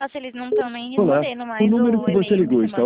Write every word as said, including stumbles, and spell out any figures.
Nossa, eles não estão nem Olá, respondendo o mais número o que você e-mail que ligou você está